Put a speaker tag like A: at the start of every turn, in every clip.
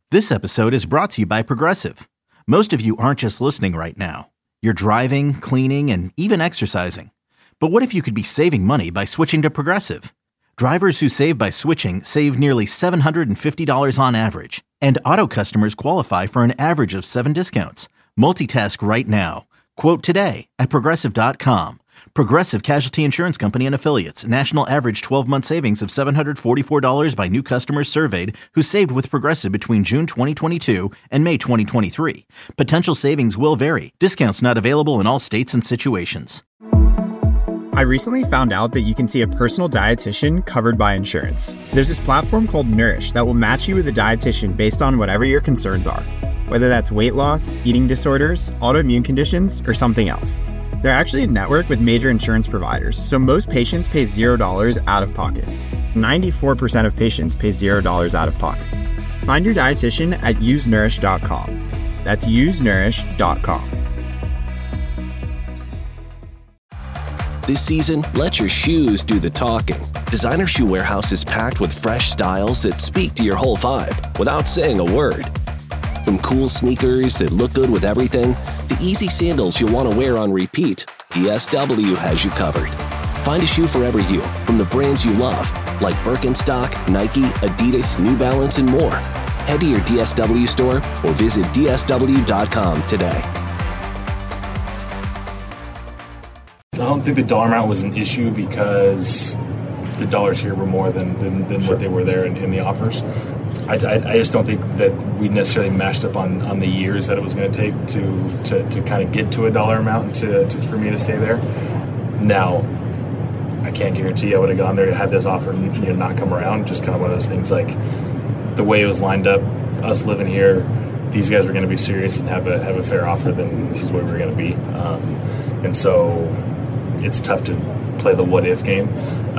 A: This episode is brought to you by Progressive. Most of you aren't just listening right now. You're driving, cleaning, and even exercising. But what if you could be saving money by switching to Progressive? Drivers who save by switching save nearly $750 on average. And auto customers qualify for an average of 7 discounts. Multitask right now. Quote today at Progressive.com. Progressive Casualty Insurance Company and Affiliates. National average 12-month savings of $744 by new customers surveyed who saved with Progressive between June 2022 and May 2023. Potential savings will vary. Discounts not available in all states and situations.
B: I recently found out that you can see a personal dietitian covered by insurance. There's this platform called Nourish that will match you with a dietitian based on whatever your concerns are, whether that's weight loss, eating disorders, autoimmune conditions, or something else. They're actually a network with major insurance providers, so most patients pay $0 out of pocket. 94% of patients pay $0 out of pocket. Find your dietitian at usenourish.com. That's usenourish.com.
C: This season, let your shoes do the talking. Designer Shoe Warehouse is packed with fresh styles that speak to your whole vibe without saying a word. From cool sneakers that look good with everything, to easy sandals you'll want to wear on repeat, DSW has you covered. Find a shoe for every you, from the brands you love, like Birkenstock, Nike, Adidas, New Balance, and more. Head to your DSW store or visit DSW.com today.
D: I don't think the dollar amount was an issue because the dollars here were more than what they were there in the offers. I just don't think that we necessarily matched up on the years that it was going to take to kind of get to a dollar amount and for me to stay there. Now, I can't guarantee I would have gone there and had this offer not come around. Just kind of one of those things, like the way it was lined up, us living here, these guys were going to be serious and have a fair offer, then this is where we were going to be. And so it's tough to play the what if game.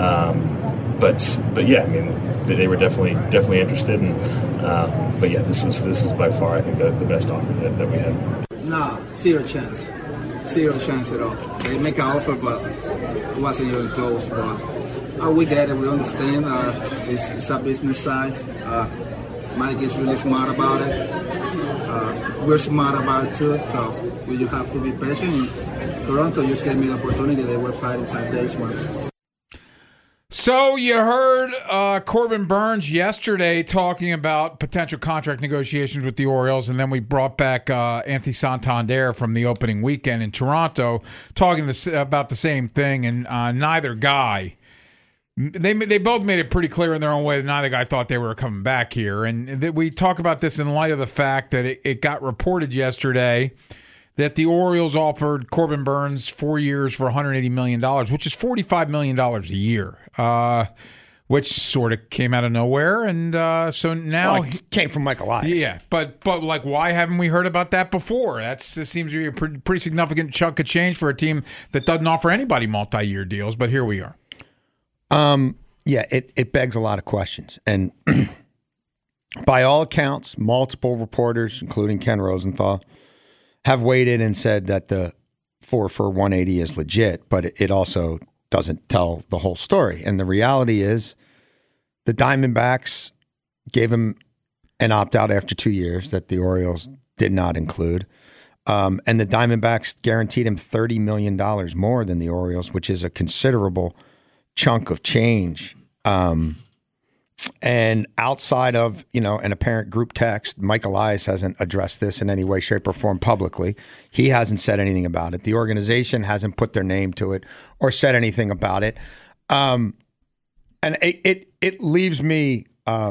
D: But yeah, I mean, they were definitely interested, and but yeah, this is by far, I think, the best offer that we had.
E: No, zero chance at all. They make an offer, but it wasn't even close. But we get it. We understand. It's a business side. Mike is really smart about it. We're smart about it too. So we just have to be patient. Toronto just gave me the opportunity. They were fighting 5 days one.
F: So you heard Corbin Burnes yesterday talking about potential contract negotiations with the Orioles, and then we brought back Anthony Santander from the opening weekend in Toronto talking about the same thing, and neither guy, they both made it pretty clear in their own way that neither guy thought they were coming back here. And we talk about this in light of the fact that it got reported yesterday that the Orioles offered Corbin Burnes 4 years for $180 million, which is $45 million a year, which sort of came out of nowhere. And so now...
G: Well, it came from Michael Elias.
F: Yeah, but like, why haven't we heard about that before? It seems to be a pretty significant chunk of change for a team that doesn't offer anybody multi-year deals, but here we are.
G: Yeah, it begs a lot of questions. And by all accounts, multiple reporters, including Ken Rosenthal, have weighed in and said that the 4 for 180 is legit, but it also doesn't tell the whole story. And the reality is the Diamondbacks gave him an opt-out after 2 years that the Orioles did not include. And the Diamondbacks guaranteed him $30 million more than the Orioles, which is a considerable chunk of change. And outside of, an apparent group text, Mike Elias hasn't addressed this in any way, shape, or form publicly. He hasn't said anything about it. The organization hasn't put their name to it or said anything about it. And it leaves me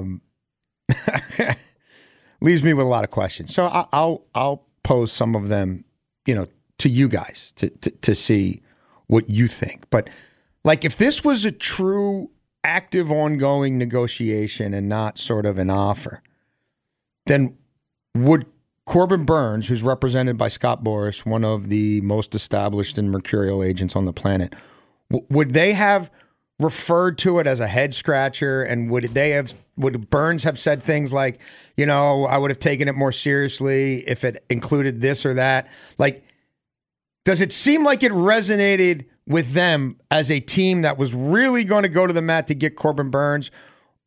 G: leaves me with a lot of questions. So I'll pose some of them, to you guys to see what you think. But like, if this was a true active, ongoing negotiation and not sort of an offer, then would Corbin Burnes, who's represented by Scott Boras, one of the most established and mercurial agents on the planet, would they have referred to it as a head scratcher? And would Burnes have said things like, I would have taken it more seriously if it included this or that? Like, does it seem like it resonated with them as a team that was really going to go to the mat to get Corbin Burnes?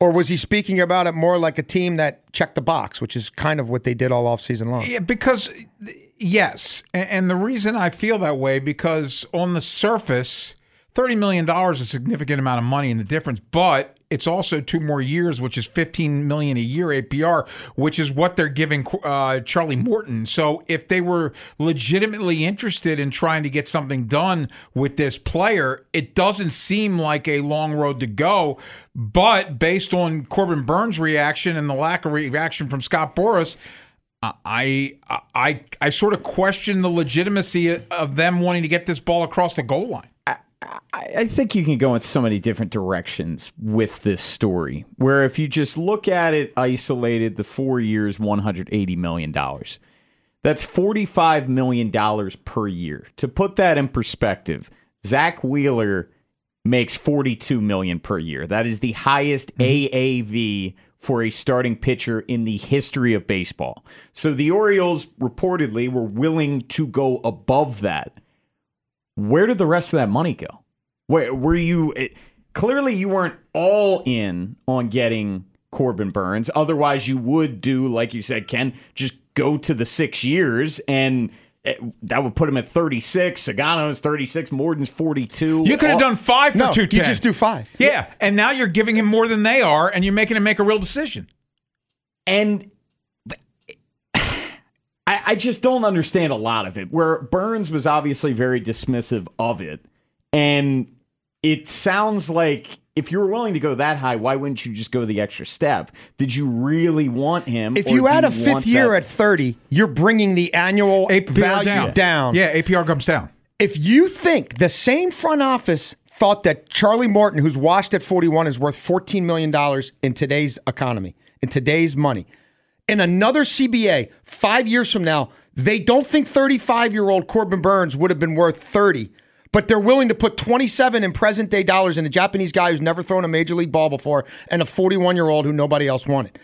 G: Or was he speaking about it more like a team that checked the box, which is kind of what they did all offseason long?
F: Yeah, because, yes. And the reason I feel that way, because on the surface, $30 million is a significant amount of money in the difference, but it's also 2 more years, which is $15 million a year APR, which is what they're giving Charlie Morton. So if they were legitimately interested in trying to get something done with this player, it doesn't seem like a long road to go. But based on Corbin Burns' reaction and the lack of reaction from Scott Boras, I sort of question the legitimacy of them wanting to get this ball across the goal line.
H: I think you can go in so many different directions with this story, where if you just look at it isolated, the 4 years, $180 million. That's $45 million per year. To put that in perspective, Zach Wheeler makes $42 million per year. That is the highest AAV for a starting pitcher in the history of baseball. So the Orioles reportedly were willing to go above that. Where did the rest of that money go? Where were you? Clearly, you weren't all in on getting Corbin Burns. Otherwise, you would do, like you said, Ken, just go to the 6 years, and that would put him at 36. Sagano's 36. Morton's 42.
F: You could have done 5 for 210.
G: You just do 5.
F: Yeah, and now you're giving him more than they are, and you're making him make a real decision.
H: And I just don't understand a lot of it, where Burns was obviously very dismissive of it. And it sounds like if you were willing to go that high, why wouldn't you just go the extra step? Did you really want him?
G: If you add a 5th year at 30, you're bringing the annual
F: APR
G: value down.
F: Yeah, APR comes down.
G: If you think the same front office thought that Charlie Morton, who's washed at 41, is worth $14 million in today's economy, in today's money, in another CBA 5 years from now, they don't think 35-year-old Corbin Burns would have been worth 30, but they're willing to put 27 in present-day dollars in a Japanese guy who's never thrown a major league ball before and a 41-year-old who nobody else wanted.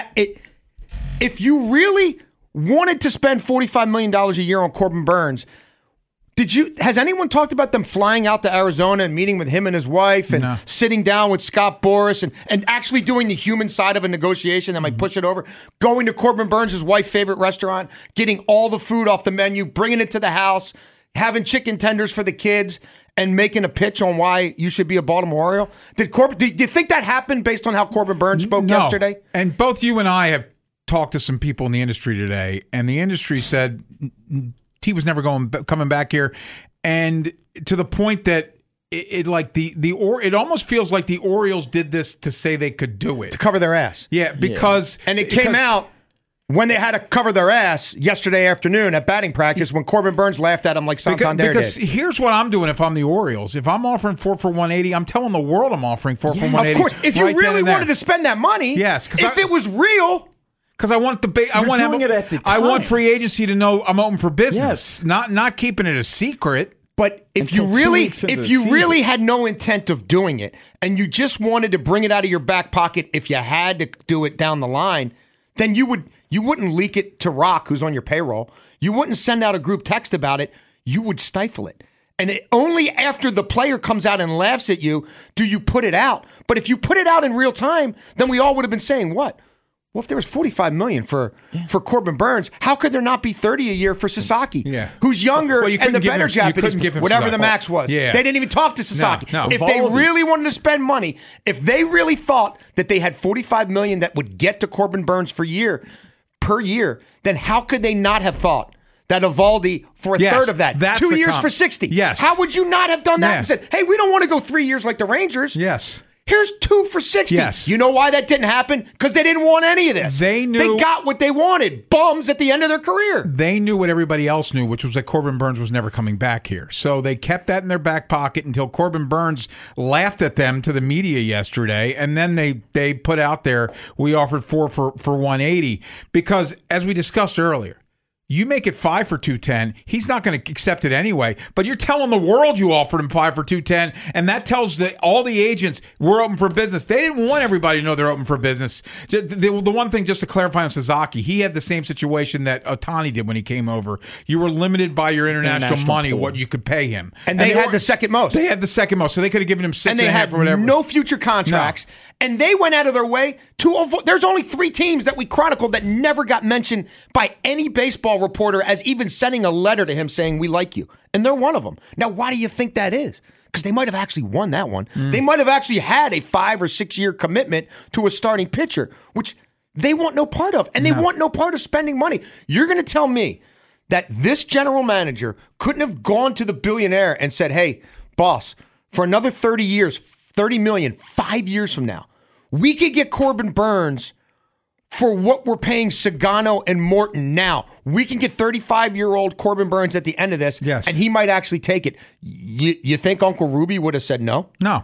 G: If you really wanted to spend $45 million a year on Corbin Burns, has anyone talked about them flying out to Arizona and meeting with him and his wife and sitting down with Scott Boras and actually doing the human side of a negotiation that might push it over? Going to Corbin Burns' wife's favorite restaurant, getting all the food off the menu, bringing it to the house, having chicken tenders for the kids, and making a pitch on why you should be a Baltimore Oriole? Do you think that happened based on how Corbin Burns spoke yesterday?
F: And both you and I have talked to some people in the industry today, and the industry said he was never coming back here, and to the point that it almost feels like the Orioles did this to say they could do it,
G: to cover their ass.
F: Yeah, because
G: and it came out when they had to cover their ass yesterday afternoon at batting practice when Corbin Burns laughed at him like Santander
F: because
G: did.
F: Here's what I'm doing if I'm the Orioles. If I'm offering 4 for 180, I'm telling the world I'm offering 4 for 180.
G: Of course, if you really wanted to spend that money,
F: yes,
G: if it was real.
F: Because I want I want free agency to know I'm open for business. Yes. Not keeping it a secret.
G: But if you really had no intent of doing it and you just wanted to bring it out of your back pocket if you had to do it down the line, then you wouldn't leak it to Rock, who's on your payroll. You wouldn't send out a group text about it. You would stifle it. And only after the player comes out and laughs at you do you put it out. But if you put it out in real time, then we all would have been saying, what? Well, if there was $45 million for Corbin Burns, how could there not be $30 a year for Sasaki, who's younger and the better Japanese, whatever the max was?
F: Yeah.
G: They didn't even talk to Sasaki.
F: No.
G: If they really wanted to spend money, if they really thought that they had $45 million that would get to Corbin Burns per year, then how could they not have thought that Eovaldi for a third of that?
F: That's
G: 2 years for 60.
F: Yes.
G: How would you not have done that and said, hey, we don't want to go 3 years like the Rangers.
F: Yes.
G: Here's 2 for 60.
F: Yes.
G: You know why that didn't happen? Because they didn't want any of this.
F: They
G: got what they wanted. Bums at the end of their career.
F: They knew what everybody else knew, which was that Corbin Burns was never coming back here. So they kept that in their back pocket until Corbin Burns laughed at them to the media yesterday, and then they put out there, we offered 4 for 180. Because, as we discussed earlier, You make it 5 for 210. He's not going to accept it anyway. But you're telling the world you offered him 5 for 210, and that tells all the agents we're open for business. They didn't want everybody to know they're open for business. The one thing, just to clarify on Sasaki, he had the same situation that Ohtani did when he came over. You were limited by your international money,
H: pool.
F: what you could pay him,
G: and they had the second most.
F: They had the second most, so they could have given him 6.5
G: and they had
F: or whatever.
G: No future contracts, and they went out of their way to avoid. There's only 3 teams that we chronicled that never got mentioned by any baseball reporter as even sending a letter to him saying we like you, and they're one of them. Now, why do you think that is? Because they might have actually won that one. They might have actually had a 5 or 6 year commitment to a starting pitcher, which they want no part of, and they want no part of spending money. You're going to tell me that this general manager couldn't have gone to the billionaire and said, hey, boss, for another 30 years, 30 million, 5 years from now, we could get Corbin Burnes for what we're paying Sagano and Morton now. We can get 35-year-old Corbin Burnes at the end of this, and he might actually take it. You think Uncle Ruby would have said no?
F: No.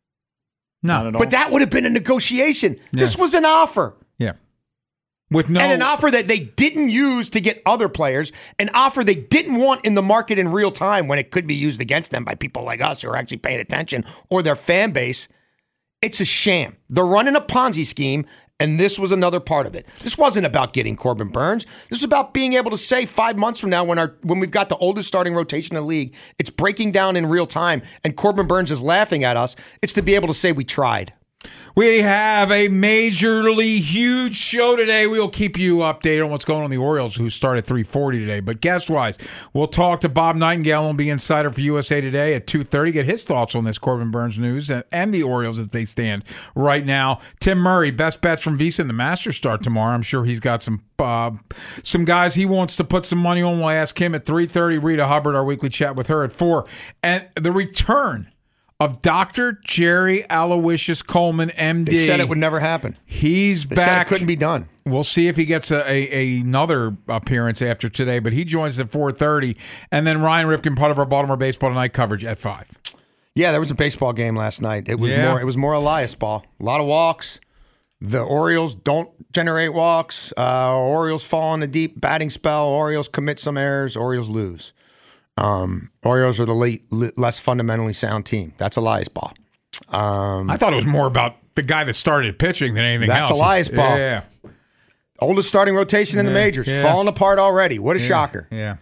F: No.
G: But that would have been a negotiation. Yeah. This was an offer.
F: Yeah. And
G: an offer that they didn't use to get other players, an offer they didn't want in the market in real time when it could be used against them by people like us who are actually paying attention or their fan base. It's a sham. They're running a Ponzi scheme, and this was another part of it. This wasn't about getting Corbin Burnes. This is about being able to say 5 months from now when we've got the oldest starting rotation in the league, it's breaking down in real time, and Corbin Burnes is laughing at us. It's to be able to say we tried.
F: We have a majorly huge show today. We'll keep you updated on what's going on in the Orioles, who start at 3:40 today. But guest-wise, we'll talk to Bob Nightingale, who'll be insider for USA Today at 2:30. Get his thoughts on this Corbin Burnes news and the Orioles as they stand right now. Tim Murray, best bets from VSiN in the Masters start tomorrow. I'm sure he's got some guys he wants to put some money on. We'll ask him at 3:30. Rita Hubbard, our weekly chat with her at 4. And the return of Dr. Jerry Aloysius Coleman, MD.
G: They said it would never happen.
F: He's
G: back.
F: Said
G: it couldn't be done.
F: We'll see if he gets another appearance after today, but he joins at 4:30. And then Ryan Ripken, part of our Baltimore Baseball Tonight coverage at 5.
G: Yeah, there was a baseball game last night. It was more Elias ball. A lot of walks. The Orioles don't generate walks. Orioles fall in a deep batting spell. Orioles commit some errors. Orioles lose. Orioles are the less fundamentally sound team. That's Elias ball.
F: I thought it was more about the guy that started pitching than anything else.
G: That's Elias ball.
F: Yeah.
G: Oldest starting rotation in the majors.
F: Yeah.
G: Falling apart already. What a shocker.
F: Yeah.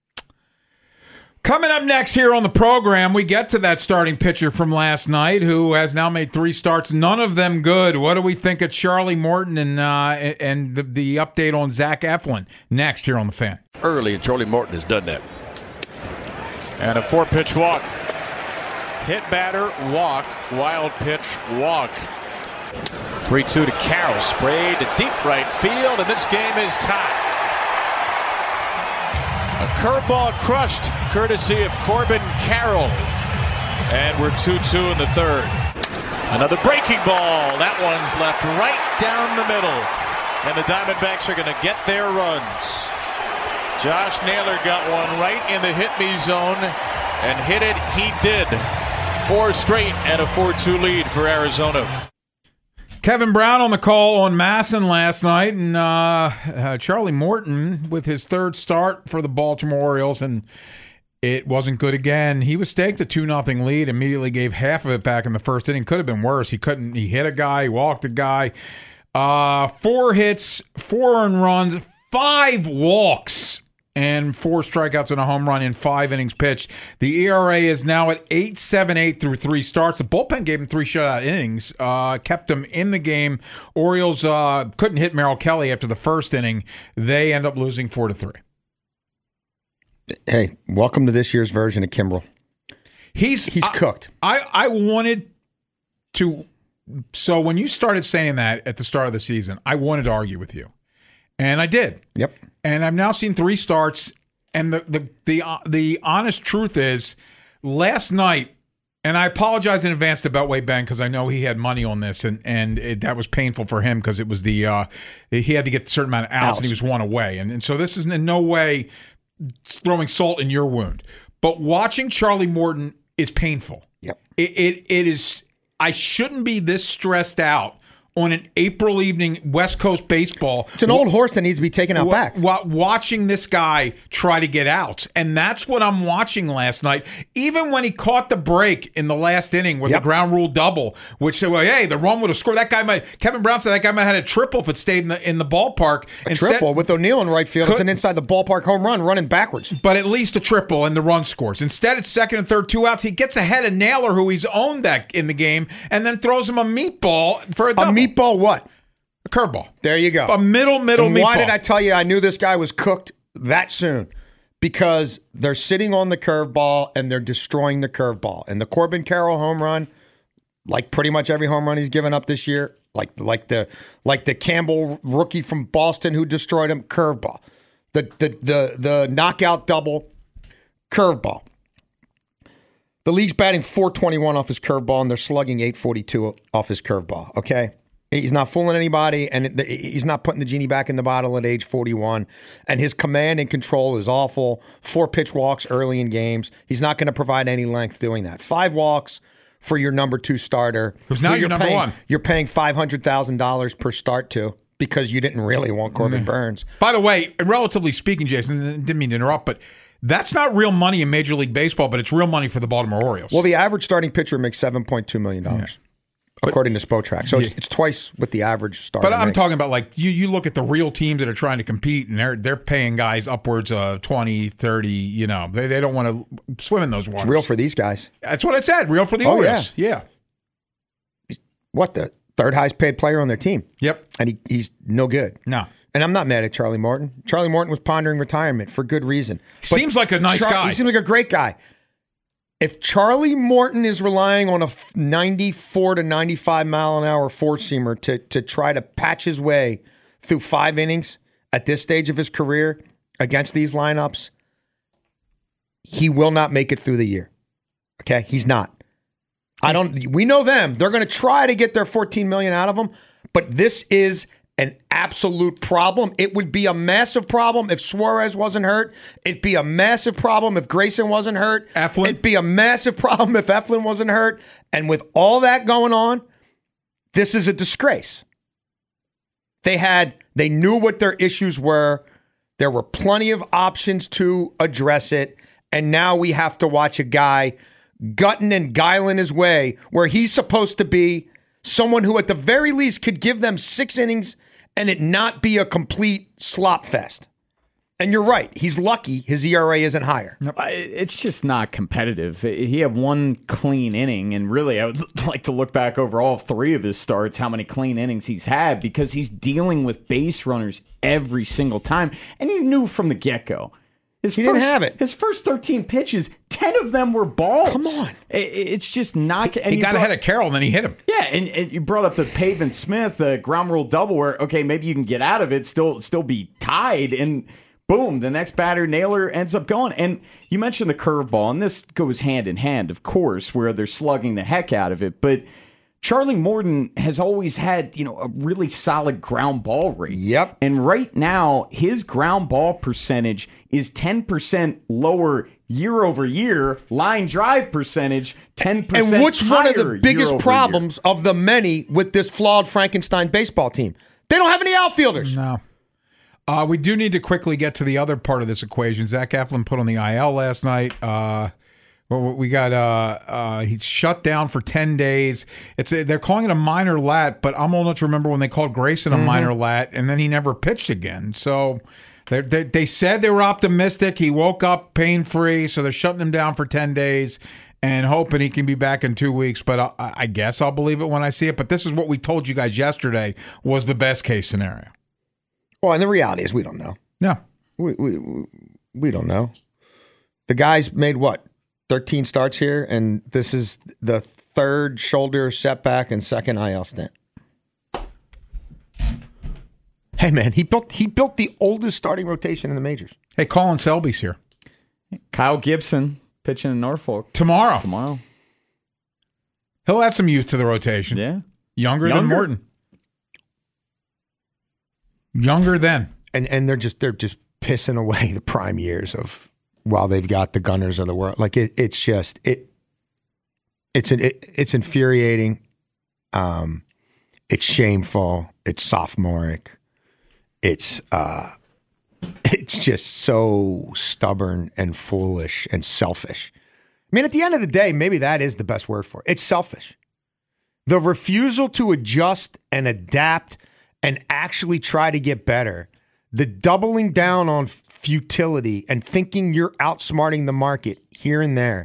F: Coming up next here on the program, we get to that starting pitcher from last night who has now made 3 starts, none of them good. What do we think of Charlie Morton and the update on Zach Eflin next here on The Fan?
I: Early, and Charlie Morton has done that.
J: And a 4-pitch walk. Hit batter, walk, wild pitch, walk. 3-2 to Carroll. Sprayed to deep right field, and this game is tied. A curveball crushed, courtesy of Corbin Carroll. And we're 2-2 in the third. Another breaking ball. That one's left right down the middle. And the Diamondbacks are going to get their runs. Josh Naylor got one right in the hit-me zone, and hit it he did. 4 straight and a 4-2 lead for Arizona.
F: Kevin Brown on the call on Masson last night, and Charlie Morton with his 3rd start for the Baltimore Orioles, and it wasn't good again. He was staked a 2-0 lead, immediately gave half of it back in the first inning. Could have been worse. He hit a guy, he walked a guy. 4 hits, 4 earned runs, 5 walks, and 4 strikeouts and a home run in 5 innings pitched. The ERA is now at 8.78 through 3 starts. The bullpen gave him 3 shutout innings, kept him in the game. Orioles couldn't hit Merrill Kelly after the first inning. They end up losing 4-3.
G: Hey, welcome to this year's version of Kimbrel.
F: He's
G: cooked.
F: I wanted to. So when you started saying that at the start of the season, I wanted to argue with you, and I did.
G: Yep.
F: And I've now seen 3 starts, and the honest truth is, last night, and I apologize in advance to Beltway Ben because I know he had money on this, and that was painful for him because it was he had to get a certain amount of outs, and he was 1 away, and so this is in no way throwing salt in your wound, but watching Charlie Morton is painful.
G: Yep.
F: It is. I shouldn't be this stressed out on an April evening, West Coast baseball.
G: It's an old horse that needs to be taken out back.
F: Watching this guy try to get outs. And that's what I'm watching last night. Even when he caught the break in the last inning with the ground rule double, which said, well, hey, the run would have scored. Kevin Brown said that guy might have had a triple if it stayed in the ballpark.
G: Triple with O'Neill in right field. It's an inside the ballpark home run running backwards.
F: But at least a triple and the run scores. Instead, it's second and third, 2 outs. He gets ahead of Naylor, who he's owned that in the game, and then throws him a meatball for a double.
G: Meatball what?
F: A curveball.
G: There you go.
F: A middle meatball.
G: Why did I tell you I knew this guy was cooked that soon? Because they're sitting on the curveball and they're destroying the curveball. And the Corbin Carroll home run, like pretty much every home run he's given up this year, like the Campbell rookie from Boston who destroyed him, curveball. The knockout double, curveball. The league's batting .421 off his curveball, and they're slugging .842 off his curveball, okay? He's not fooling anybody, and he's not putting the genie back in the bottle at age 41. And his command and control is awful. 4 pitch walks early in games. He's not going to provide any length doing that. 5 walks for your number 2 starter.
F: Who's now your number 1.
G: You're paying $500,000 per start to because you didn't really want Corbin Burns.
F: By the way, relatively speaking, Jason, didn't mean to interrupt, but that's not real money in Major League Baseball, but it's real money for the Baltimore Orioles.
G: Well, the average starting pitcher makes $7.2 million, according to Spotrac. So it's twice what the average starter
F: But I'm
G: makes.
F: talking about, like, you look at the real teams that are trying to compete, and they're paying guys upwards of 20, 30, you know. They don't want to swim in those waters.
G: It's real for these guys.
F: That's what I said, real for the Orioles. Yeah.
G: What, the third highest paid player on their team?
F: Yep.
G: And he's no good.
F: No.
G: And I'm not mad at Charlie Morton. Charlie Morton was pondering retirement for good reason.
F: Seems like a nice guy.
G: He seems like a great guy. If Charlie Morton is relying on a 94 to 95 mile an hour four-seamer to try to patch his way through 5 innings at this stage of his career against these lineups, he will not make it through the year. Okay? He's not. We know them. They're going to try to get their $14 million out of him, but this is an absolute problem. It would be a massive problem if Suarez wasn't hurt. It'd be a massive problem if Grayson wasn't hurt.
F: Eflin.
G: It'd be a massive problem if Eflin wasn't hurt. And with all that going on, this is a disgrace. They knew what their issues were. There were plenty of options to address it. And now we have to watch a guy gutting and guiling his way where he's supposed to be someone who at the very least could give them 6 innings and it not be a complete slop fest. And you're right. He's lucky his ERA isn't higher.
H: It's just not competitive. He had 1 clean inning, and really I would like to look back over all 3 of his starts, how many clean innings he's had, because he's dealing with base runners every single time. And you knew from the get-go.
G: Didn't have it.
H: His first 13 pitches, 10 of them were balls.
G: Come on.
H: It's just not.
F: He got ahead of Carroll, and then he hit him.
H: Yeah, and you brought up the Pavement Smith ground rule double where, okay, maybe you can get out of it, still be tied, and boom, the next batter, Naylor, ends up going. And you mentioned the curveball, and this goes hand in hand, of course, where they're slugging the heck out of it. But Charlie Morton has always had, a really solid ground ball rate.
G: Yep.
H: And right now, his ground ball percentage is 10% lower year over year. Line drive percentage, 10% higher.
G: And which one of the biggest problems of the many with this flawed Frankenstein baseball team? They don't have any outfielders.
F: No. We do need to quickly get to the other part of this equation. Zach Eflin put on the IL last night. We got he's shut down for 10 days. They're calling it a minor lat, but I'm old enough to remember when they called Grayson a minor lat, and then he never pitched again. So they said they were optimistic. He woke up pain-free, so they're shutting him down for 10 days and hoping he can be back in 2 weeks. But I guess I'll believe it when I see it. But this is what we told you guys yesterday was the best-case scenario.
G: Well, and the reality is we don't know.
F: No.
G: We don't know. The guy's made what? 13 starts here, and this is the 3rd shoulder setback and 2nd IL stint. Hey, man, he built the oldest starting rotation in the majors.
F: Hey, Colin Selby's here.
H: Kyle Gibson pitching in Norfolk.
F: Tomorrow. He'll add some youth to the rotation.
H: Yeah.
F: Younger than Morton. Younger than.
G: And they're just pissing away the prime years of while they've got the Gunners of the world. Like it's infuriating. It's shameful. It's sophomoric. It's just so stubborn and foolish and selfish. I mean, at the end of the day, maybe that is the best word for it. It's selfish. The refusal to adjust and adapt and actually try to get better. The doubling down on futility and thinking you're outsmarting the market here and there.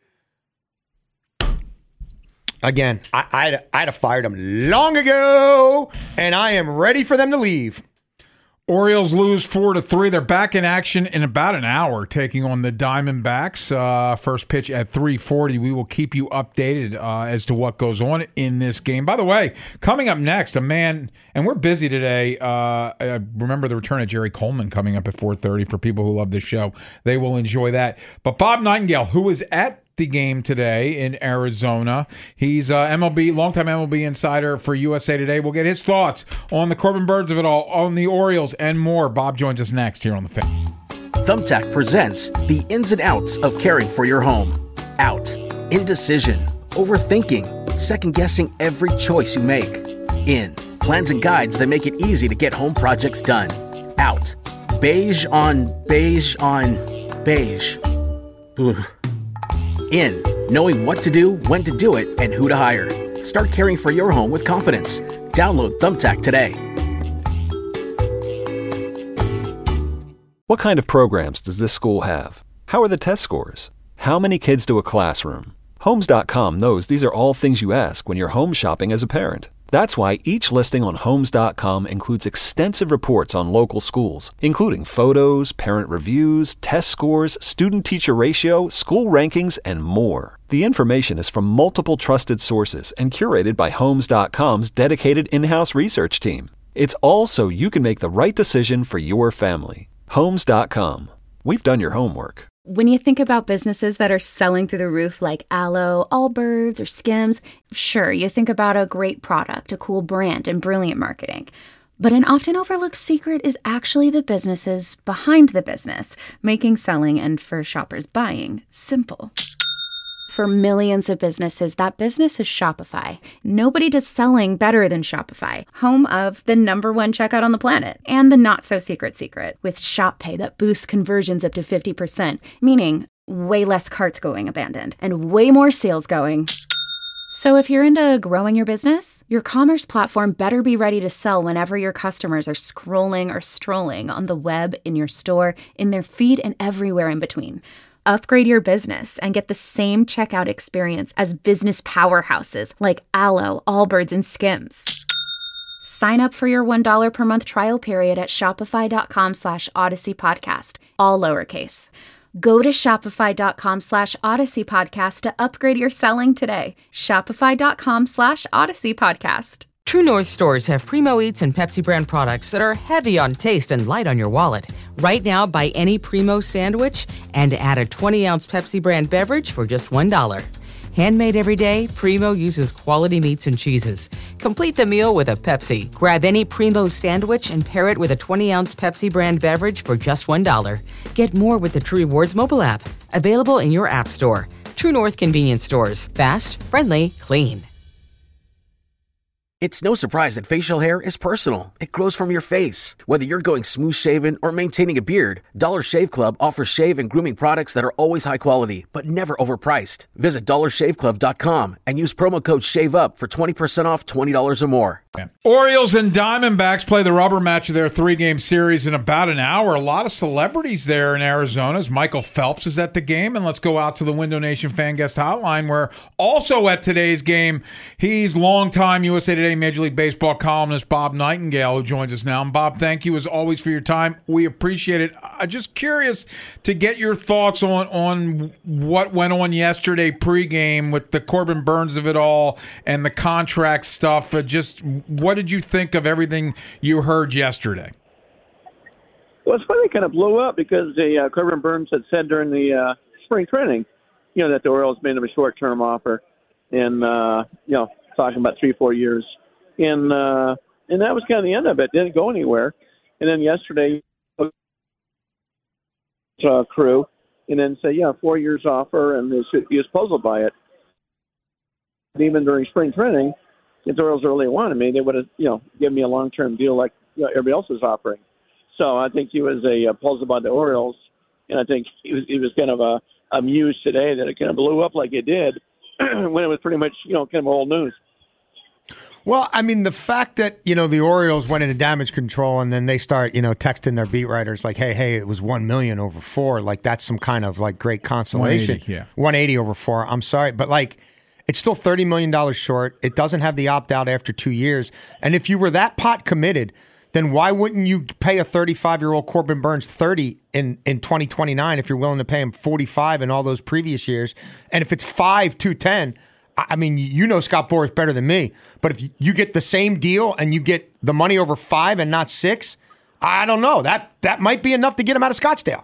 G: Again, I'd have fired them long ago, and I am ready for them to leave.
F: Orioles lose 4-3. They're back in action in about an hour, taking on the Diamondbacks. First pitch at 3:40. We will keep you updated as to what goes on in this game. By the way, coming up next, a man, and we're busy today. I remember the return of Jerry Coleman coming up at 4:30 for people who love this show. They will enjoy that. But Bob Nightingale, who was at the game today in Arizona. He's longtime MLB insider for USA Today. We'll get his thoughts on the Corbin Burns of it all, on the Orioles, and more. Bob joins us next here on The Fan.
K: Thumbtack presents the ins and outs of caring for your home. Out. Indecision. Overthinking. Second-guessing every choice you make. In. Plans and guides that make it easy to get home projects done. Out. Beige on beige on beige. Ugh. In, knowing what to do, when to do it, and who to hire. Start caring for your home with confidence. Download Thumbtack today.
L: What kind of programs does this school have? How are the test scores? How many kids do a classroom? Homes.com knows these are all things you ask when you're home shopping as a parent. That's why each listing on Homes.com includes extensive reports on local schools, including photos, parent reviews, test scores, student-teacher ratio, school rankings, and more. The information is from multiple trusted sources and curated by Homes.com's dedicated in-house research team. It's all so you can make the right decision for your family. Homes.com. We've done your homework.
M: When you think about businesses that are selling through the roof like Aloe, Allbirds, or Skims, sure, you think about a great product, a cool brand, and brilliant marketing. But an often overlooked secret is actually the businesses behind the business, making selling and, for shoppers, buying simple. For millions of businesses, that business is Shopify. Nobody does selling better than Shopify, home of the #1 checkout on the planet, and the not-so-secret secret, with Shop Pay that boosts conversions up to 50%, meaning way less carts going abandoned, and way more sales going. So if you're into growing your business, your commerce platform better be ready to sell whenever your customers are scrolling or strolling on the web, in your store, in their feed, and everywhere in between. Upgrade your business and get the same checkout experience as business powerhouses like Aloe, Allbirds, and Skims. Sign up for your $1 per month trial period at shopify.com/Odyssey Podcast, all lowercase. Go to shopify.com/Odyssey Podcast to upgrade your selling today. Shopify.com/Odyssey Podcast.
N: True North stores have Primo Eats and Pepsi brand products that are heavy on taste and light on your wallet. Right now, buy any Primo sandwich and add a 20-ounce Pepsi brand beverage for just $1. Handmade every day, Primo uses quality meats and cheeses. Complete the meal with a Pepsi. Grab any Primo sandwich and pair it with a 20-ounce Pepsi brand beverage for just $1. Get more with the True Rewards mobile app. Available in your app store. True North convenience stores. Fast, friendly, clean.
K: It's no surprise that facial hair is personal. It grows from your face. Whether you're going smooth shaven or maintaining a beard, Dollar Shave Club offers shave and grooming products that are always high quality, but never overpriced. Visit dollarshaveclub.com and use promo code SHAVEUP for 20% off $20 or more.
F: Orioles and Diamondbacks play the rubber match of their 3-game series in about an hour. A lot of celebrities there in Arizona. Michael Phelps is at the game, and let's go out to the Window Nation Fan Guest Hotline, where also at today's game, he's longtime USA Today Major League Baseball columnist Bob Nightingale, who joins us now. And Bob, thank you as always for your time. We appreciate it. I'm just curious to get your thoughts on what went on yesterday pregame with the Corbin Burns of it all and the contract stuff. Just what did you think of everything you heard yesterday?
O: Well, it's funny, it kind of blew up because the Corbin Burns had said during the spring training, that the Orioles made him a short-term offer, and talking about 3-4 years, and that was kind of the end of it. Didn't go anywhere, and then yesterday, crew, and then say 4 years offer, and he was puzzled by it. Even during spring training, if the Orioles really wanted me, they would have, given me a long-term deal like everybody else was offering. So I think he was puzzled by the Orioles, and I think he was kind of amused today that it kind of blew up like it did when it was pretty much, kind of old news.
G: Well, I mean, the fact that, the Orioles went into damage control and then they start, texting their beat writers like, hey, it was $1 million over 4. Like, that's some kind of, like, great consolation. 180 over 4. I'm sorry. But, like, it's still $30 million short. It doesn't have the opt-out after 2 years. And if you were that pot committed, then why wouldn't you pay a 35-year-old Corbin Burnes $30 in 2029 if you're willing to pay him $45 in all those previous years? And if it's $5-10, I mean, Scott Boras better than me, but if you get the same deal and you get the money over 5 and not 6, I don't know. That might be enough to get him out of Scottsdale.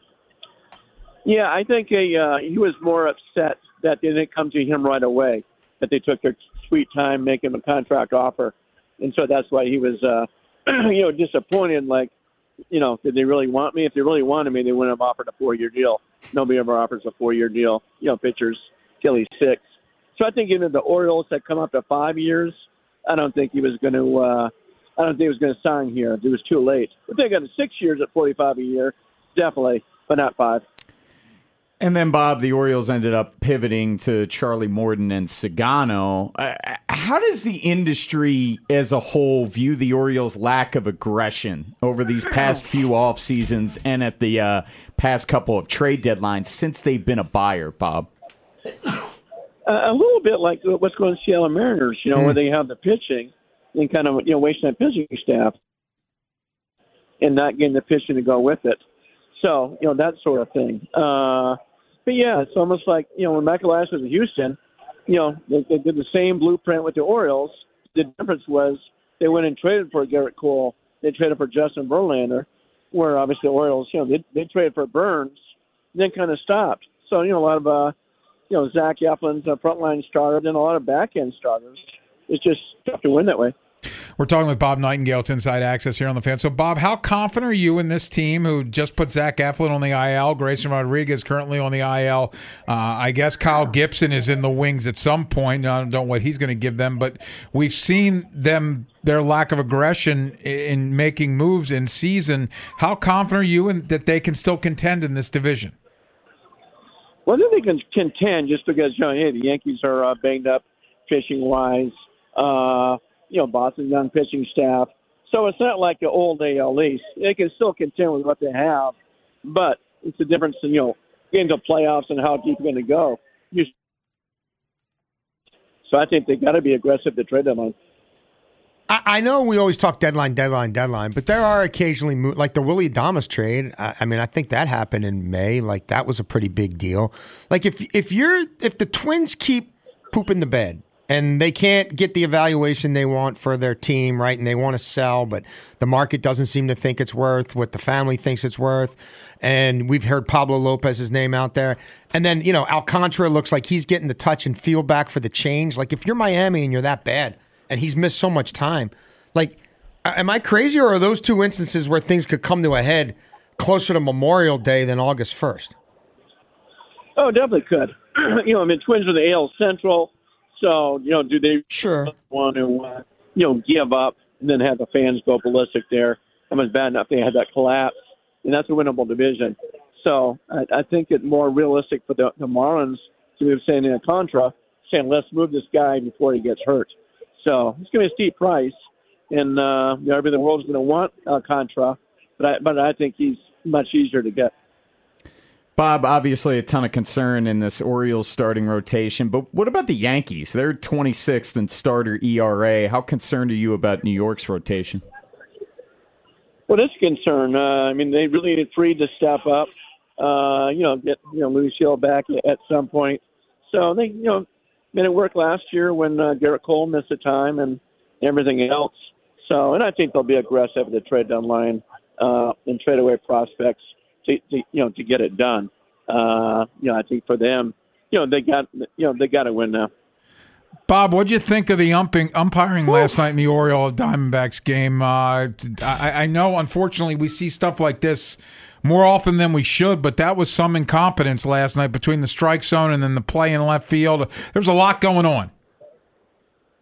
O: Yeah, I think he was more upset that they didn't come to him right away, that they took their sweet time making him a contract offer. And so that's why he was, disappointed. Like, did they really want me? If they really wanted me, they wouldn't have offered a 4-year deal. Nobody ever offers a 4-year deal, pitchers till he's 6. So I think even the Orioles that come up to 5 years, I don't think he was going to. I don't think he was going to sign here. It was too late. But they got 6 years at $45 a year, definitely, but not 5.
H: And then, Bob, the Orioles ended up pivoting to Charlie Morton and Sagano. How does the industry as a whole view the Orioles' lack of aggression over these past few off seasons and at the past couple of trade deadlines since they've been a buyer, Bob?
O: A little bit like what's going on Seattle Mariners, where they have the pitching and kind of, wasting that pitching staff and not getting the pitching to go with it. So, that sort of thing. But, yeah, it's almost like, when Michael Ash was in Houston, they did the same blueprint with the Orioles. The difference was they went and traded for Garrett Cole. They traded for Justin Verlander, where obviously the Orioles, they traded for Burnes, then kind of stopped. So, a lot of Zach Eflin's frontline starter, and a lot of back-end starters. It's just tough to win that way.
F: We're talking with Bob Nightingale. It's Inside Access here on The Fan. So, Bob, how confident are you in this team who just put Zach Eflin on the IL, Grayson Rodriguez currently on the IL? I guess Kyle Gibson is in the wings at some point. I don't know what he's going to give them, but we've seen their lack of aggression in making moves in season. How confident are you that they can still contend in this division?
O: Well, I think they can contend just because, the Yankees are banged up pitching-wise. Boston's young pitching staff. So it's not like the old AL East. They can still contend with what they have, but it's the difference in, getting to playoffs and how deep you're going to go. So I think they got to be aggressive to trade deadline.
G: I know we always talk deadline, but there are occasionally like the Willy Adames trade. I mean, I think that happened in May. Like that was a pretty big deal. Like if the Twins keep pooping the bed and they can't get the evaluation they want for their team, right, and they want to sell, but the market doesn't seem to think it's worth what the family thinks it's worth, and we've heard Pablo Lopez's name out there, and then Alcantara looks like he's getting the touch and feel back for the change. Like if you're Miami and you're that bad. And he's missed so much time. Like, am I crazy, or are those two instances where things could come to a head closer to Memorial Day than August 1st?
O: Oh, definitely could. Twins are the AL Central, so do they want to give up and then have the fans go ballistic there? That was bad enough they had that collapse, and that's a winnable division. So I think it's more realistic for the Marlins to be saying in a contra, saying let's move this guy before he gets hurt. So it's going to be a steep price, and everybody in the world is going to want Contra, but I think he's much easier to get.
H: Bob, obviously a ton of concern in this Orioles starting rotation, but what about the Yankees? They're 26th in starter ERA. How concerned are you about New York's rotation?
O: Well, it's a concern. They really need Fried to step up, get Lucio back at some point. So they, it worked last year when Garrett Cole missed the time and everything else. So, and I think they'll be aggressive at the trade deadline and trade away prospects to get it done. I think for them, they got to win now.
F: Bob, what'd you think of the umpiring last night in the Orioles-Diamondbacks game? I know, unfortunately, we see stuff like this more often than we should, but that was some incompetence last night between the strike zone and then the play in left field. There's a lot going on.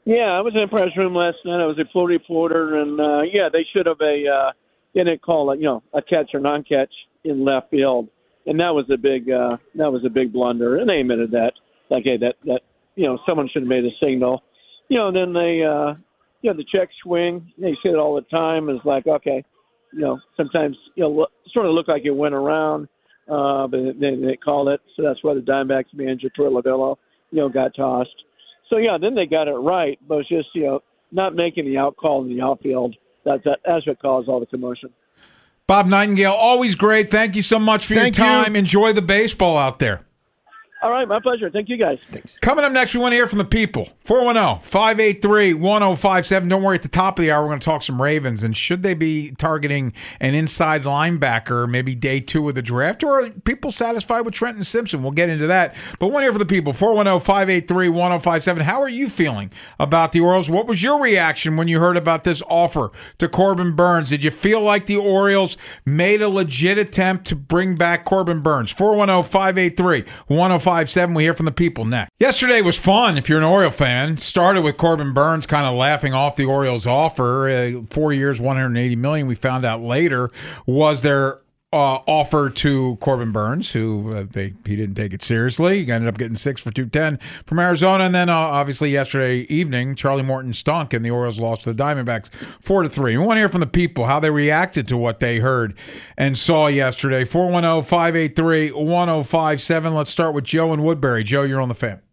O: Yeah, I was in the press room last night. I was a floor reporter, and they should have they didn't call it, a catch or non-catch in left field, and that was a big blunder, and they admitted that. Like, hey, that someone should have made a signal. Then they the check swing. You see it all the time. Is like, okay, sometimes sort of looked like it went around, but they called it, so that's why the Diamondbacks manager Troy Lavello got tossed. So, then they got it right, but it's just, not making the out call in the outfield. That's what caused all the commotion.
F: Bob Nightingale, always great. Thank you so much for your time. Enjoy the baseball out there.
O: All right, my pleasure. Thank you, guys.
G: Thanks.
F: Coming up next, we want to hear from the people. 410-583-1057. Don't worry, at the top of the hour, we're going to talk some Ravens. And should they be targeting an inside linebacker, maybe day 2 of the draft? Or are people satisfied with Trenton Simpson? We'll get into that. But we want to hear from the people. 410-583-1057. How are you feeling about the Orioles? What was your reaction when you heard about this offer to Corbin Burnes? Did you feel like the Orioles made a legit attempt to bring back Corbin Burnes? 410-583-1057. We hear from the people next. Yesterday was fun if you're an Oriole fan. Started with Corbin Burnes kind of laughing off the Orioles offer. 4 years, $180 million. We found out later was their offer to Corbin Burnes, who he didn't take it seriously. He ended up getting 6 for $210 from Arizona. And then obviously yesterday evening, Charlie Morton stunk and the Orioles lost to the Diamondbacks 4-3. We want to hear from the people, how they reacted to what they heard and saw yesterday. 410-583-1057. Let's start with Joe in Woodbury. Joe, you're on the Fan.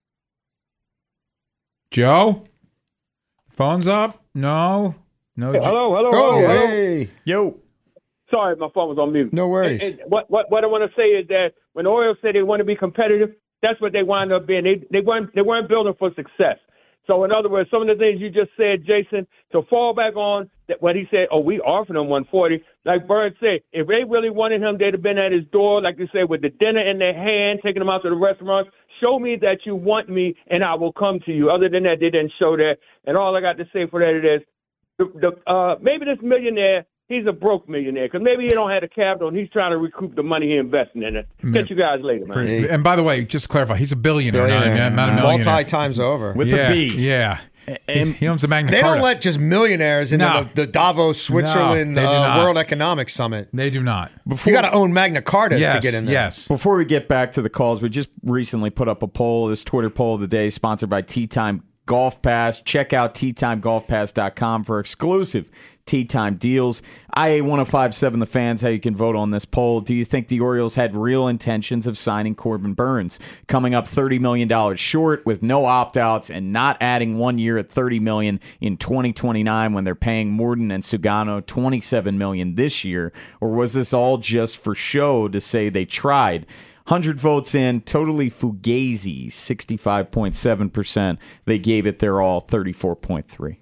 F: Joe? Phone's up? No.
P: Hey, hello.
G: Oh, hey.
H: Yo.
P: Sorry, my phone was on mute.
G: No worries.
P: And what I want to say is that when the Orioles say they want to be competitive, that's what they wind up being. They weren't building for success. So in other words, some of the things you just said, Jason, to fall back on that what he said, we offered him 140. Like Bird said, if they really wanted him, they'd have been at his door, like you said, with the dinner in their hand, taking him out to the restaurants. Show me that you want me, and I will come to you. Other than that, they didn't show that. And all I got to say for that is, maybe this millionaire, he's a broke millionaire because maybe he don't have the capital and he's trying to recoup the money he investing in it. Catch you guys later, man.
F: And by the way, just to clarify, he's a billionaire, not a millionaire.
G: Multi-times over.
H: With a B.
F: Yeah. And he owns the Magna
G: Carta. They don't let just millionaires into the Davos, Switzerland World Economic Summit.
F: They do not.
G: You got to own Magna Carta to get in there.
F: Yes.
H: Before we get back to the calls, we just recently put up a poll, this Twitter poll of the day, sponsored by Tee Time Golf Pass. Check out teatimegolfpass.com for exclusive Tee Time deals. IA1057, the Fans, how you can vote on this poll. Do you think the Orioles had real intentions of signing Corbin Burnes? Coming up $30 million short with no opt-outs and not adding 1 year at $30 million in 2029 when they're paying Morton and Sugano $27 million this year? Or was this all just for show to say they tried? 100 votes in, totally fugazi, 65.7%. They gave it their all, 34.3%.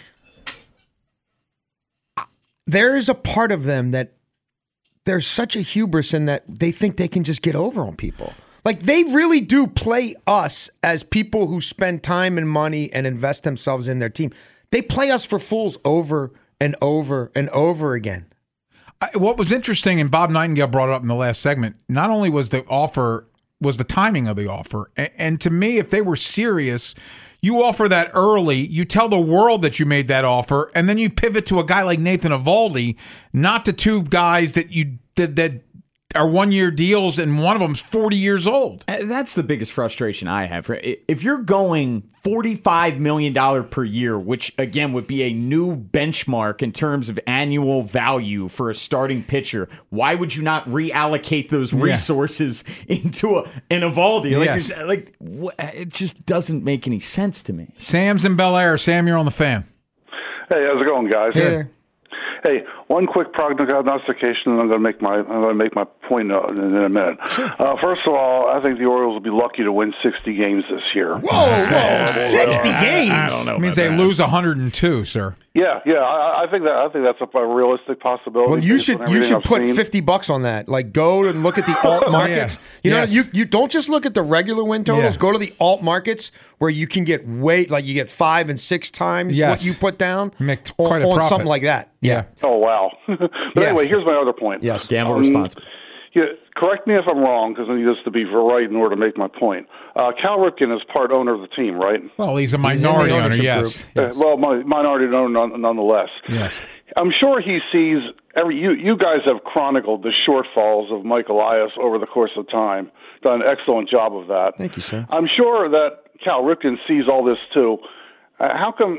G: There is a part of them that there's such a hubris in that they think they can just get over on people. Like, they really do play us as people who spend time and money and invest themselves in their team. They play us for fools over and over and over again.
F: What was interesting, and Bob Nightingale brought it up in the last segment, not only was the offer, was the timing of the offer. And to me, if they were serious, you offer that early, you tell the world that you made that offer, and then you pivot to a guy like Nathan Eovaldi, not to two guys that that are 1 year deals, and one of them's 40 years old.
H: That's the biggest frustration I have. If you're going $45 million per year, which again would be a new benchmark in terms of annual value for a starting pitcher, why would you not reallocate those resources into an Eovaldi? It just doesn't make any sense to me.
F: Sam's in Bel Air. Sam, you're on the Fan.
Q: Hey, how's it going, guys?
G: Hey.
Q: Hey, one quick prognostication, and I'm going to make my point in a minute. Sure. First of all, I think the Orioles will be lucky to win 60 games this year.
G: Whoa, 60 games?
H: I don't know.
F: It means they lose 102, sir.
Q: Yeah. I think that's a realistic possibility.
G: Well, you should put $50 on that. Like, go and look at the alt markets. You don't just look at the regular win totals. Yeah. Go to the alt markets where you can get you get 5 and 6 times what you put down on something like that.
F: Yeah.
Q: Oh wow. But anyway, here's my other point.
H: Yes. Gamble responsibly.
Q: correct me if I'm wrong, because I need this to be right in order to make my point. Cal Ripken is part owner of the team, right?
F: Well, he's a minority owner, yes.
Q: Minority owner nonetheless.
F: Yes.
Q: I'm sure he sees you guys have chronicled the shortfalls of Mike Elias over the course of time. Done an excellent job of that.
G: Thank you, sir.
Q: I'm sure that Cal Ripken sees all this too. How come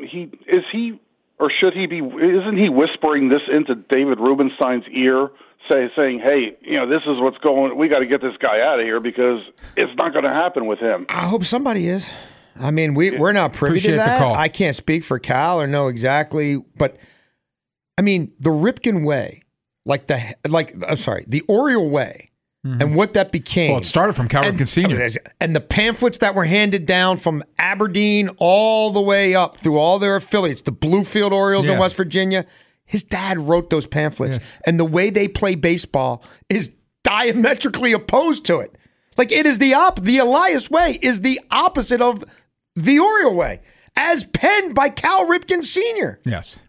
Q: isn't he whispering this into David Rubenstein's ear, saying, hey, this is what's going, we got to get this guy out of here because it's not going to happen with him?
G: I hope somebody is. I mean, we're not privy to that. I can't speak for Cal or know exactly, but I mean, the Ripken way, the Oriole way, and what that became.
F: Well, it started from Cal Ripken Sr.
G: And the pamphlets that were handed down from Aberdeen all the way up through all their affiliates, the Bluefield Orioles in West Virginia. His dad wrote those pamphlets. Yes. And the way they play baseball is diametrically opposed to it. Like, it is the Elias way is the opposite of the Oriole way, as penned by Cal Ripken Sr.
F: Yes.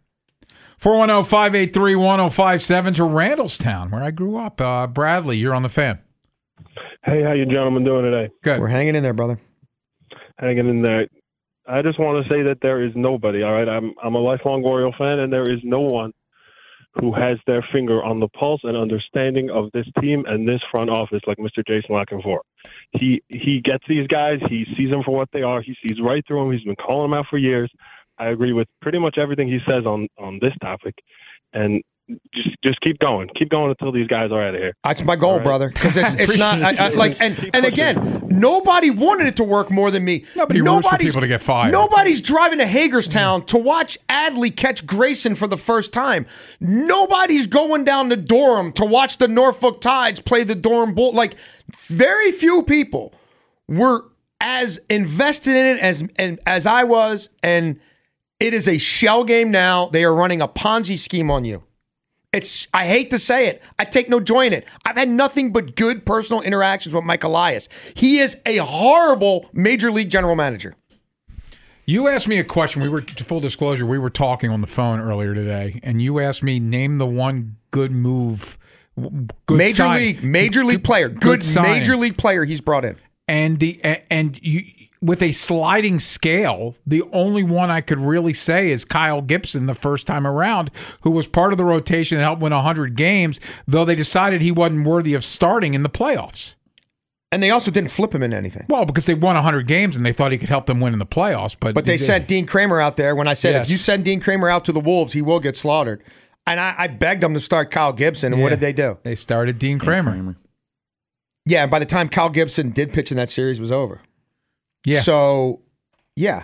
F: 410-583-1057 to Randallstown, where I grew up. Bradley, you're on the Fan.
R: Hey, how you gentlemen doing today?
F: Good.
G: We're hanging in there, brother.
R: Hanging in there. I just want to say that there is nobody, all right? I'm a lifelong Oriole fan, and there is no one who has their finger on the pulse and understanding of this team and this front office like Mr. Jason La Canfora. He gets these guys. He sees them for what they are. He sees right through them. He's been calling them out for years. I agree with pretty much everything he says on this topic, and just keep going until these guys are out of here.
G: That's my goal, brother. Because it's not and again, nobody wanted it to work more than me.
F: Nobody's roots for people to get fired.
G: Nobody's driving to Hagerstown to watch Adley catch Grayson for the first time. Nobody's going down to Durham to watch the Norfolk Tides play the Durham Bull. Like, very few people were as invested in it as I was, and it is a shell game now. They are running a Ponzi scheme on you. I hate to say it. I take no joy in it. I've had nothing but good personal interactions with Mike Elias. He is a horrible major league general manager.
F: You asked me a question. Full disclosure, we were talking on the phone earlier today, and you asked me, name the one good move,
G: major league player he's brought in.
F: And you, with a sliding scale, the only one I could really say is Kyle Gibson the first time around, who was part of the rotation and helped win 100 games, though they decided he wasn't worthy of starting in the playoffs.
G: And they also didn't flip him in anything.
F: Well, because they won 100 games and they thought he could help them win in the playoffs. But
G: they sent Dean Kramer out there when I said, if you send Dean Kramer out to the Wolves, he will get slaughtered. And I begged them to start Kyle Gibson, and what did they do?
F: They started Dean Kramer.
G: Yeah, and by the time Kyle Gibson did pitch in that series, it was over.
F: Yeah.
G: So, yeah.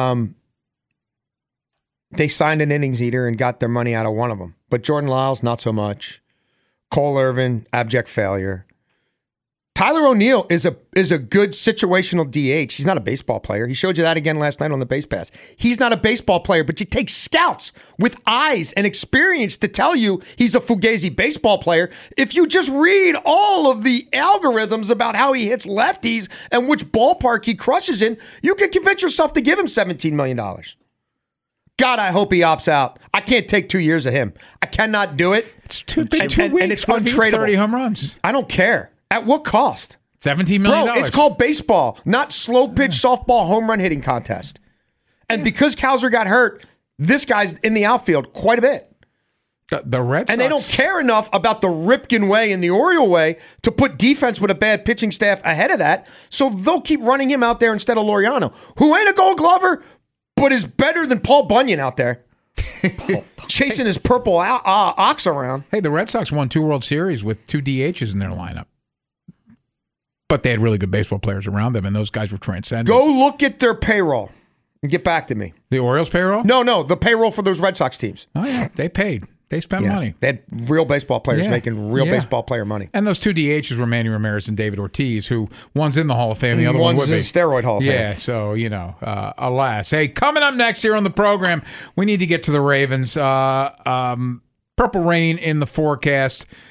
G: They signed an innings eater and got their money out of one of them. But Jordan Lyles, not so much. Cole Irvin, abject failure. Tyler O'Neill is a good situational DH. He's not a baseball player. He showed you that again last night on the base pass. He's not a baseball player, but you take scouts with eyes and experience to tell you he's a fugazi baseball player. If you just read all of the algorithms about how he hits lefties and which ballpark he crushes in, you can convince yourself to give him $17 million. God, I hope he opts out. I can't take 2 years of him. I cannot do it.
F: It's two weeks, and it's untradeable. 30 home runs.
G: I don't care. At what cost?
F: $17 million.
G: Bro, it's called baseball, not slow pitch softball home run hitting contest. And because Kowser got hurt, this guy's in the outfield quite a bit.
F: The Red Sox.
G: And they don't care enough about the Ripken way and the Oriole way to put defense with a bad pitching staff ahead of that. So they'll keep running him out there instead of Laureano, who ain't a Gold Glover, but is better than Paul Bunyan out there. Chasing his purple ox around.
F: Hey, the Red Sox won 2 World Series with 2 DHs in their lineup. But they had really good baseball players around them, and those guys were transcendent.
G: Go look at their payroll and get back to me.
F: The Orioles' payroll?
G: No, the payroll for those Red Sox teams.
F: Oh, yeah. They paid. They spent money.
G: They had real baseball players making real baseball player money.
F: And those 2 DHs were Manny Ramirez and David Ortiz, who one's in the Hall of Fame, the other one would be.
G: One's in steroid Hall of Fame.
F: Yeah, so, alas. Hey, coming up next year on the program, we need to get to the Ravens. Purple rain in the forecast.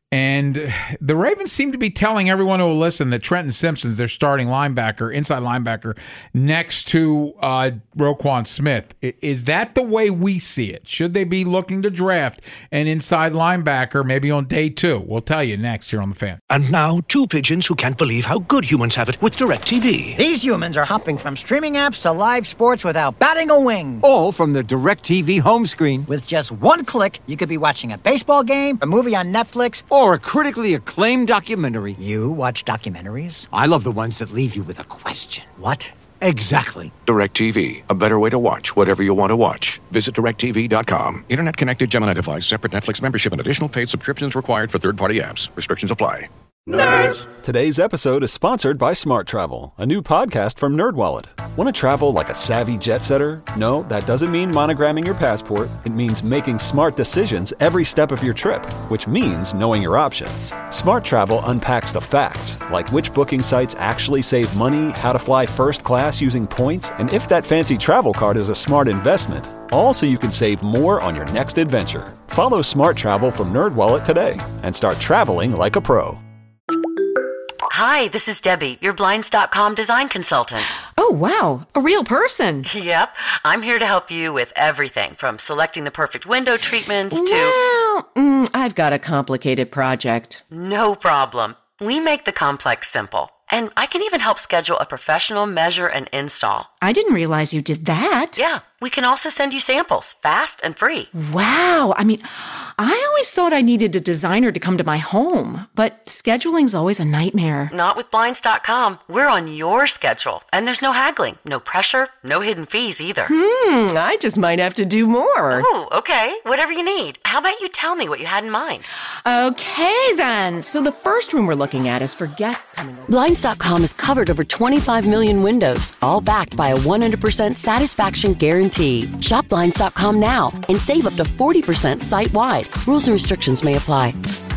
F: And the Ravens seem to be telling everyone who will listen that Trenton Simpson's their starting linebacker, inside linebacker, next to Roquan Smith. Is that the way we see it? Should they be looking to draft an inside linebacker maybe on day 2? We'll tell you next here on The Fan.
S: And now, 2 pigeons who can't believe how good humans have it with DirecTV.
T: These humans are hopping from streaming apps to live sports without batting a wing.
U: All from the DirecTV home screen.
T: With just one click, you could be watching a baseball game, a movie on Netflix,
U: or a critically acclaimed documentary.
T: You watch documentaries?
U: I love the ones that leave you with a question.
T: What?
U: Exactly.
S: DirecTV. A better way to watch whatever you want to watch. Visit DirecTV.com. Internet connected Gemini device. Separate Netflix membership and additional paid subscriptions required for third-party apps. Restrictions apply.
L: Nerds! Today's episode is sponsored by Smart Travel, a new podcast from NerdWallet. Want to travel like a savvy jet setter? No, that doesn't mean monogramming your passport. It means making smart decisions every step of your trip, which means knowing your options. Smart Travel unpacks the facts, like which booking sites actually save money, how to fly first class using points, and if that fancy travel card is a smart investment. All so you can save more on your next adventure. Follow Smart Travel from NerdWallet today and start traveling like a pro.
V: Hi, this is Debbie, your Blinds.com design consultant.
W: Oh, wow. A real person.
V: Yep. I'm here to help you with everything from selecting the perfect window treatments to...
W: Well, I've got a complicated project.
V: No problem. We make the complex simple. And I can even help schedule a professional measure and install.
W: I didn't realize you did that.
V: Yeah. We can also send you samples, fast and free.
W: Wow. I mean, I always thought I needed a designer to come to my home, but scheduling's always a nightmare.
V: Not with Blinds.com. We're on your schedule, and there's no haggling, no pressure, no hidden fees either.
W: I just might have to do more.
V: Oh, okay. Whatever you need. How about you tell me what you had in mind?
W: Okay, then. So the first room we're looking at is for guests coming over.
V: Blinds.com has covered over 25 million windows, all backed by a 100% satisfaction guarantee. Shop Blinds.com now and save up to 40% site-wide. Rules and restrictions may apply.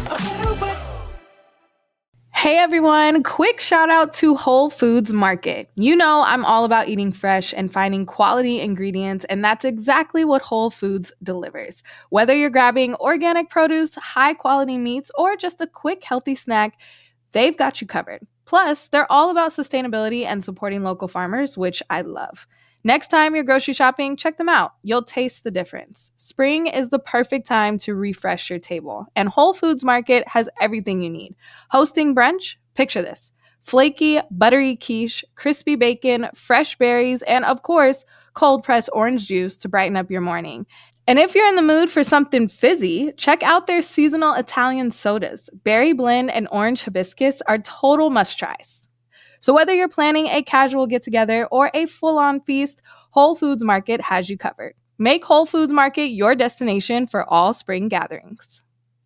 X: Hey everyone, quick shout out to Whole Foods Market. You know I'm all about eating fresh and finding quality ingredients, and that's exactly what Whole Foods delivers. Whether you're grabbing organic produce, high quality meats, or just a quick healthy snack, they've got you covered. Plus, they're all about sustainability and supporting local farmers, which I love. Next time you're grocery shopping, check them out. You'll taste the difference. Spring is the perfect time to refresh your table, and Whole Foods Market has everything you need. Hosting brunch? Picture this. Flaky, buttery quiche, crispy bacon, fresh berries, and of course, cold-pressed orange juice to brighten up your morning. And if you're in the mood for something fizzy, check out their seasonal Italian sodas. Berry blend and orange hibiscus are total must-tries. So whether you're planning a casual get-together or a full-on feast, Whole Foods Market has you covered. Make Whole Foods Market your destination for all spring gatherings.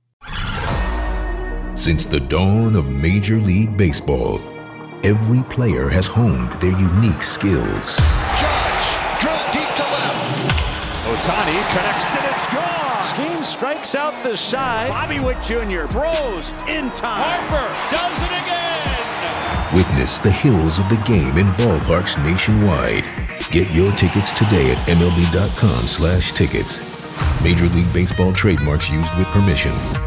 Y: Since the dawn of Major League Baseball, every player has honed their unique skills.
J: Judge, drill deep to left. Ohtani connects and it's gone. Skeen strikes out the side.
Z: Bobby Witt Jr. throws in time.
J: Harper does it again.
Y: Witness the heroes of the game in ballparks nationwide. Get your tickets today at MLB.com/tickets. Major League Baseball trademarks used with permission.